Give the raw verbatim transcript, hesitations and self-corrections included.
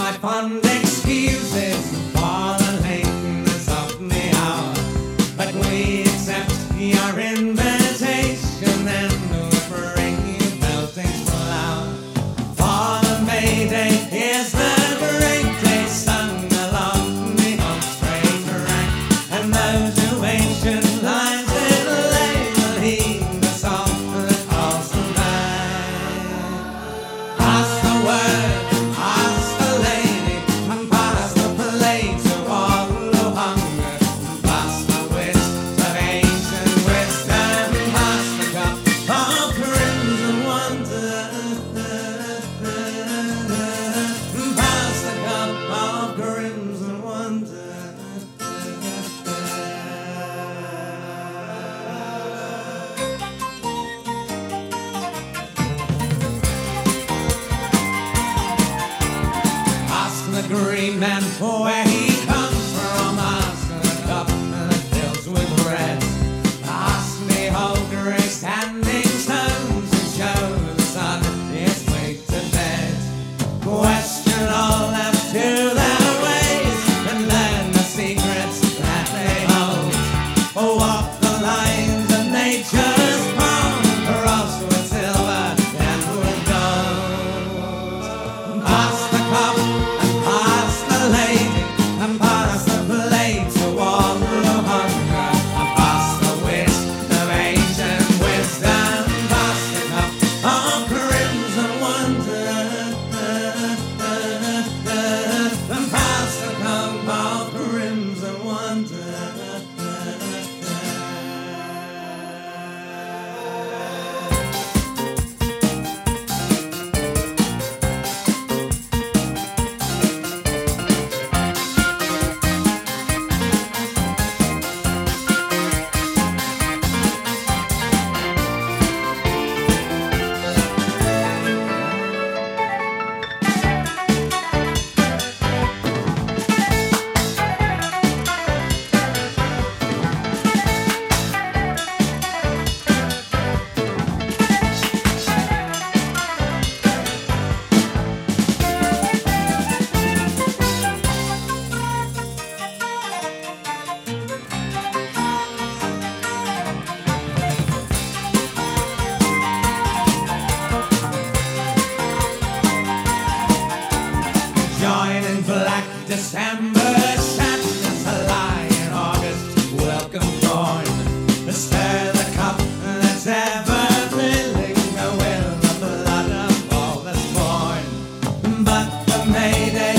I find excuses for the lateness of the hour, but we accept your invitation and we'll bring you melting flower. For the May Day is the great day sung along the home straight rank, and those who ancient lines in lay will heed the song that calls them back. Pass the word, pass the lady, and pass the plate to all who hunger. Pass the wit of ancient wisdom, pass the cup of crimson wonder. Pass the cup of crimson wonder. Ask the green man where he comes from. Ask the cup that fills with bread. Ask the old grey standing stones and show the sun its way to bed. Question all left to their ways and learn the secrets that they hold. Oh, walk the lines of nature's palm, crossed with silver and with gold. Pass the cup and pass the lady, and pass the plate to all who hunger, and pass the wit of ancient wisdom. Pass the cup of crimson wonder, and pass the cup of crimson wonder. Join in black December sadness, a lie in August, welcome join. Stir the cup that's ever filling with the blood of all that's born. But the May Day